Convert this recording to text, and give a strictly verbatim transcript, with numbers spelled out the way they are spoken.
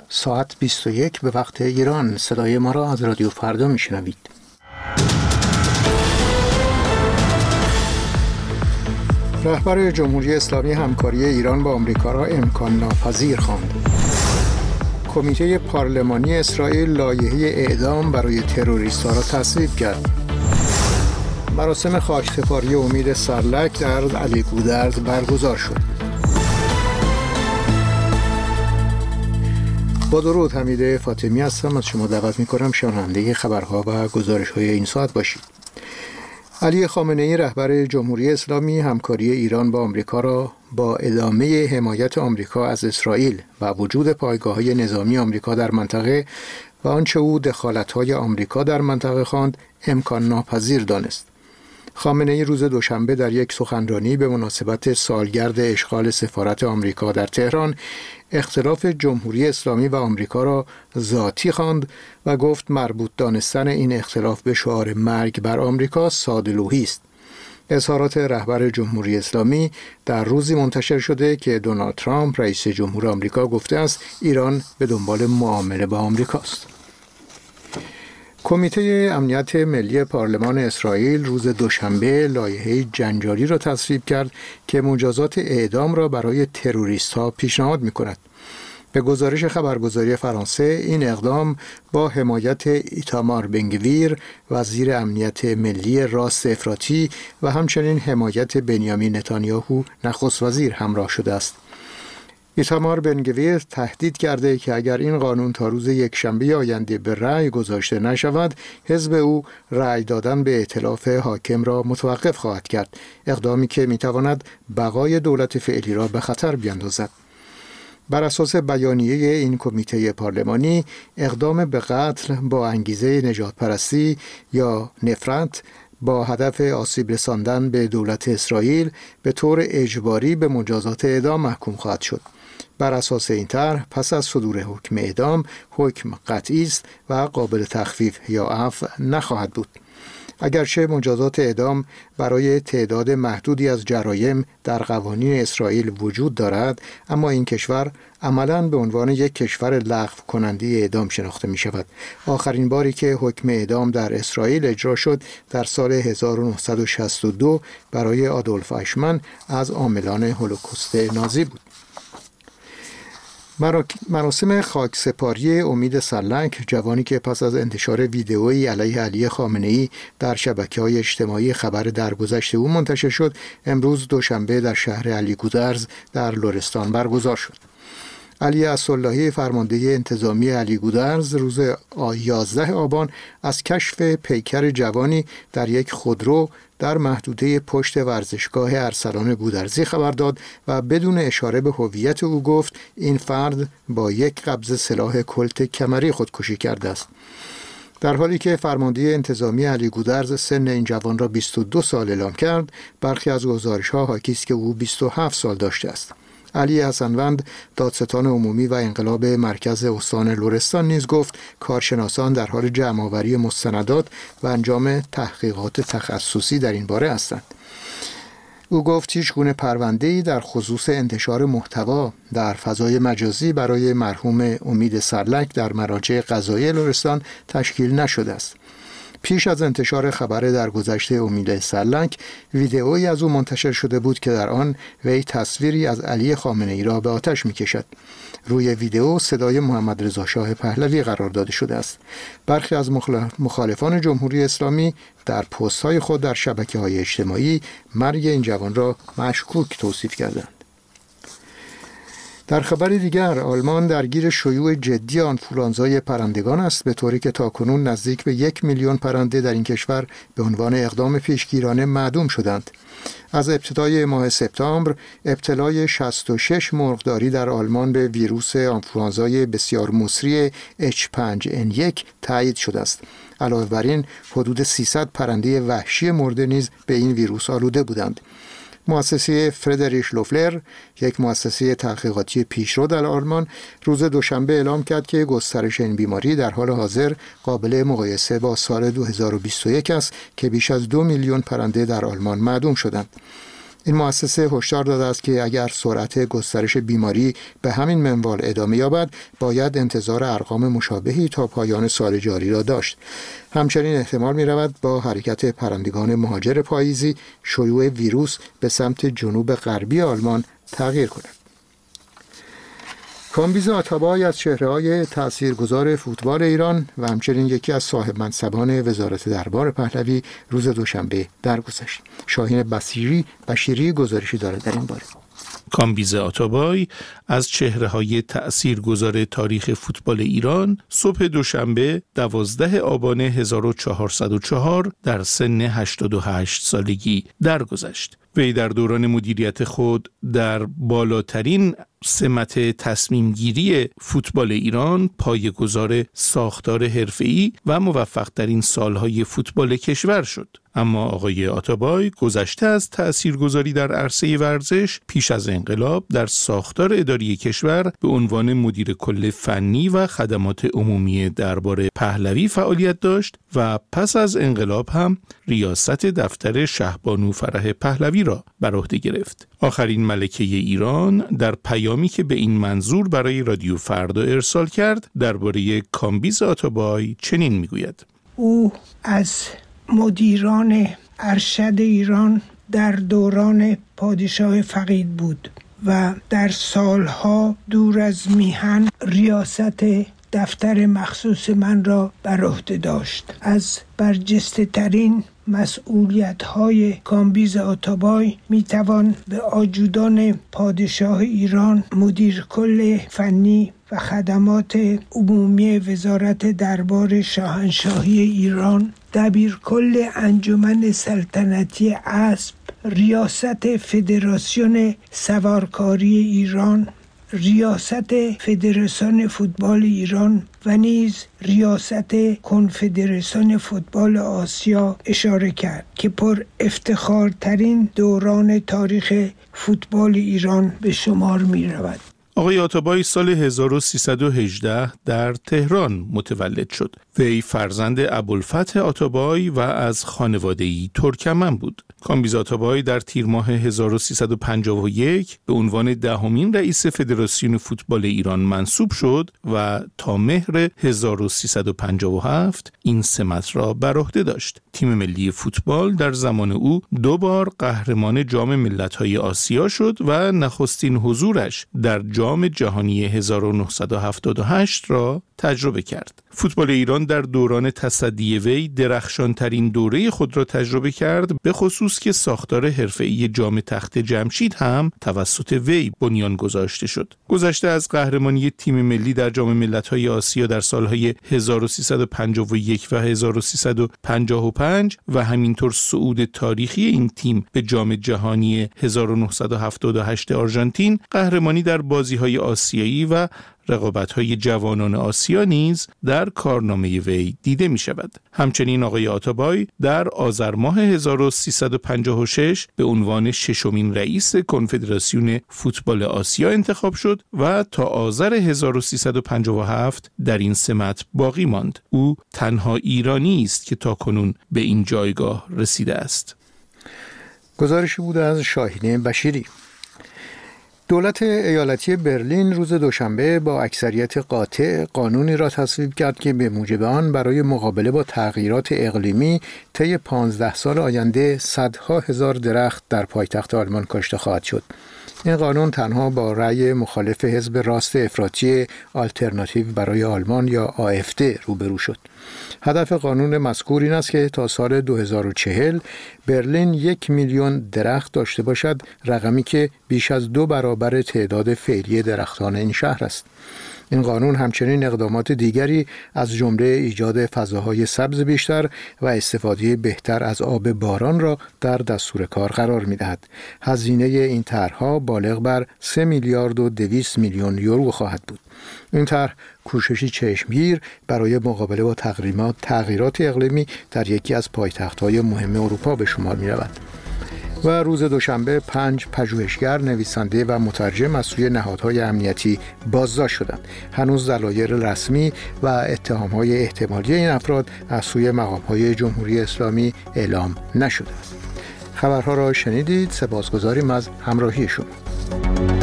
ساعت بیست و یک به وقت ایران. صدای ما را از رادیو فردا میشنوید. رهبر جمهوری اسلامی همکاری ایران با آمریکا را امکان ناپذیر خواند. کمیته پارلمانی اسرائیل لایحه اعدام برای تروریست‌ها را تصویب کرد. مراسم خاکسپاری امید سرلک در علی گودرز برگزار شد. با درود، حمید فاطمی هستم. از شما دعوت می‌کنم شنونده خبرها و گزارش‌های این ساعت باشید. علی خامنه‌ای رهبر جمهوری اسلامی همکاری ایران با آمریکا را با ادامه حمایت آمریکا از اسرائیل و وجود پایگاه‌های نظامی آمریکا در منطقه و آنچه او دخالت‌های آمریکا در منطقه خواند امکان ناپذیر دانست. خامنه‌ای روز دوشنبه در یک سخنرانی به مناسبت سالگرد اشغال سفارت آمریکا در تهران اختلاف جمهوری اسلامی و آمریکا را ذاتی خواند و گفت مربوط دانستن این اختلاف به شعار مرگ بر آمریکا ساده‌لوحی است. اظهارات رهبر جمهوری اسلامی در روزی منتشر شده که دونالد ترامپ رئیس جمهور آمریکا گفته است ایران به دنبال معامله با آمریکاست. کمیته امنیت ملی پارلمان اسرائیل روز دوشنبه لایحه جنجالی را تصویب کرد که مجازات اعدام را برای تروریست‌ها پیشنهاد می‌کند. به گزارش خبرگزاری فرانسه این اقدام با حمایت ایتامار بنگویر وزیر امنیت ملی راست افراطی و همچنین حمایت بنیامین نتانیاهو نخست وزیر همراه شده است. ایتامار بنگویر تهدید کرده که اگر این قانون تا روز یکشنبه آینده به رأی گذاشته نشود، حزب او رأی دادن به ائتلاف حاکم را متوقف خواهد کرد، اقدامی که میتواند بقای دولت فعلی را به خطر بیندازد. بر اساس بیانیه این کمیته پارلمانی، اقدام به قتل با انگیزه نژاد پرستی یا نفرت با هدف آسیب رساندن به دولت اسرائیل به طور اجباری به مجازات اعدام محکوم خواهد شد. بر اساس این طرح پس از صدور حکم اعدام، حکم قطعی است و قابل تخفیف یا عفو نخواهد بود. اگرچه مجازات اعدام برای تعداد محدودی از جرایم در قوانین اسرائیل وجود دارد، اما این کشور عملاً به عنوان یک کشور لغو کننده اعدام شناخته می شود. آخرین باری که حکم اعدام در اسرائیل اجرا شد در سال هزار و نهصد و شصت و دو برای آدولف ایشمن از عاملان هولوکوست نازی بود. مراسم خاکسپاری امید سرلک، جوانی که پس از انتشار ویدئویی علیه علی خامنه‌ای در شبکه‌های اجتماعی خبر درگذشت او منتشر شد، امروز دوشنبه در شهر علی گودرز در لرستان برگزار شد. علی اسداللهی فرمانده انتظامی علی گودرز روز یازده آبان از کشف پیکر جوانی در یک خودرو در محدوده پشت ورزشگاه ارسلان گودرزی خبر داد و بدون اشاره به هویت او گفت این فرد با یک قبض سلاح کلت کمری خودکشی کرده است. در حالی که فرمانده انتظامی علی گودرز سن این جوان را بیست و دو سال اعلام کرد، برخی از گزارش‌ها حاکی است که او بیست و هفت سال داشته است. علی حسنوند دادستان عمومی و انقلاب مرکز استان لرستان نیز گفت کارشناسان در حال جمع‌آوری مستندات و انجام تحقیقات تخصصی در این باره هستند. او گفت هیچ گونه پرونده‌ای در خصوص انتشار محتوا در فضای مجازی برای مرحوم امید سرلک در مراجع قضایی لرستان تشکیل نشده است. پیش از انتشار خبر درگذشت امید سرلک، ویدئویی از او منتشر شده بود که در آن وی تصویری از علی خامنه‌ای را به آتش می‌کشد. روی ویدئو صدای محمد رضا شاه پهلوی قرار داده شده است. برخی از مخالفان جمهوری اسلامی در پست‌های خود در شبکه‌های اجتماعی مرگ این جوان را مشکوک توصیف کردند. در خبر دیگر، آلمان درگیر شیوع جدی آنفولانزای پرندگان است، به طوری که تاکنون نزدیک به یک میلیون پرنده در این کشور به عنوان اقدام پیشگیرانه معدوم شدند. از ابتدای ماه سپتامبر ابتلای شصت و شش مرغداری در آلمان به ویروس آنفولانزای بسیار مسری اچ پنج ان یک تایید شده است. علاوه بر این حدود سیصد پرنده وحشی مرده نیز به این ویروس آلوده بودند. مؤسسه فردریش لوفلر، یک مؤسسه تحقیقاتی پیشرو در آلمان، روز دوشنبه اعلام کرد که گسترش این بیماری در حال حاضر قابل مقایسه با سال دو هزار و بیست و یک است که بیش از دو میلیون پرنده در آلمان معدوم شدند. این مؤسسه هشدار داده است که اگر سرعت گسترش بیماری به همین منوال ادامه یابد، باید انتظار ارقام مشابهی تا پایان سال جاری را داشت. همچنین احتمال می رود با حرکت پرندگان مهاجر پاییزی شیوع ویروس به سمت جنوب غربی آلمان تغییر کند. کامبیز آتابای از چهره‌های تأثیرگذار فوتبال ایران و همچنین یکی از صاحب منصبان وزارت دربار پهلوی روز دوشنبه درگذشت. شاهین بصیری بشیری گزارشی دارد در این باره. کامبیز آتابای از چهره‌های تأثیرگذار تاریخ فوتبال ایران صبح دوشنبه دوازده آبان هزار و چهارصد و چهار در سن هشتاد و هشت سالگی درگذشت. وی در دوران مدیریت خود در بالاترین سمت تصمیم گیری فوتبال ایران پایه‌گذار ساختار حرفه‌ای و موفق‌ترین سالهای فوتبال کشور شد. اما آقای آتابای گذشته از تأثیرگذاری در عرصه ورزش، پیش از انقلاب در ساختار اداری کشور به عنوان مدیر کل فنی و خدمات عمومی دربار پهلوی فعالیت داشت و پس از انقلاب هم ریاست دفتر شهبانو فرح پهلوی را بر عهده گرفت. آخرین ملکه ایران در پیامی که به این منظور برای رادیو فردا ارسال کرد درباره کامبیز آتابای چنین میگوید: او از مدیران ارشد ایران در دوران پادشاه فقید بود و در سالها دور از میهن ریاست دفتر مخصوص من را بر عهده داشت. از برجسته ترین مسئولیت‌های کامبیز آتابای میتوان به آجودان پادشاه ایران، مدیر کل فنی و خدمات عمومی وزارت دربار شاهنشاهی ایران، دبیر کل انجمن سلطنتی اسب، ریاست فدراسیون سوارکاری ایران، ریاست فدراسیون فوتبال ایران و نیز ریاست کنفدراسیون فوتبال آسیا اشاره کرد که پر افتخارترین دوران تاریخ فوتبال ایران به شمار می رود. آقای آتابای سال هزار و سیصد و هجده در تهران متولد شد. وی فرزند ابوالفتح آتابای و از خانواده‌ای ترکمن بود. کامبیز آتابای در تیر ماه هزار و سیصد و پنجاه و یک به عنوان دهمین رئیس فدراسیون فوتبال ایران منصوب شد و تا مهر هزار و سیصد و پنجاه و هفت این سمت را بر عهده داشت. تیم ملی فوتبال در زمان او دو بار قهرمان جام ملت‌های آسیا شد و نخستین حضورش در جام جهانی هزار و نهصد و هفتاد و هشت را تجربه کرد. فوتبال ایران در دوران تصدی وی درخشانترین دوره خود را تجربه کرد، به خصوص که ساختار حرفه‌ای جام تخت جمشید هم توسط وی بنیان گذاشته شد. گذشته از قهرمانی تیم ملی در جام ملت‌های آسیا در سالهای هزار و سیصد و پنجاه و یک و هزار و سیصد و پنجاه و پنج و همینطور صعود تاریخی این تیم به جام جهانی هزار و نهصد و هفتاد و هشت آرژانتین، قهرمانی در بازی‌های آسیایی و رقابت‌های جوانان آسیا نیز در کارنامه وی دیده می شود. همچنین آقای آتابای در آذر ماه هزار و سیصد و پنجاه و شش به عنوان ششمین رئیس کنفدراسیون فوتبال آسیا انتخاب شد و تا آذر هزار و سیصد و پنجاه و هفت در این سمت باقی ماند. او تنها ایرانی است که تاکنون به این جایگاه رسیده است. گزارشی بود از شاهین بشیری. دولت ایالتی برلین روز دوشنبه با اکثریت قاطع قانونی را تصویب کرد که به موجب آن برای مقابله با تغییرات اقلیمی طی پانزده سال آینده صدها هزار درخت در پایتخت آلمان کاشته خواهد شد. این قانون تنها با رأی مخالف حزب راست افراطی آلترناتیو برای آلمان یا آ اف دی روبرو شد. هدف قانون مذکور این است که تا سال دو هزار و چهل برلین یک میلیون درخت داشته باشد، رقمی که بیش از دو برابر تعداد فعلی درختان این شهر است. این قانون همچنین اقدامات دیگری از جمله ایجاد فضاهای سبز بیشتر و استفاده بهتر از آب باران را در دستور کار قرار می‌دهد. هزینه این طرح‌ها بالغ بر سه میلیارد و دویست میلیون یورو خواهد بود. این طرح کوششی چشمگیر برای مقابله با تغییرات تغییرات اقلیمی در یکی از پایتخت‌های مهم اروپا به شمار می‌رود. و روز دوشنبه پنج پژوهشگر، نویسنده و مترجم از سوی نهادهای امنیتی بازداشت شدند. هنوز دلایل رسمی و اتهام‌های احتمالی این افراد از سوی مقام‌های جمهوری اسلامی اعلام نشده است. خبرها را شنیدید. سپاسگزاریم از همراهی شما.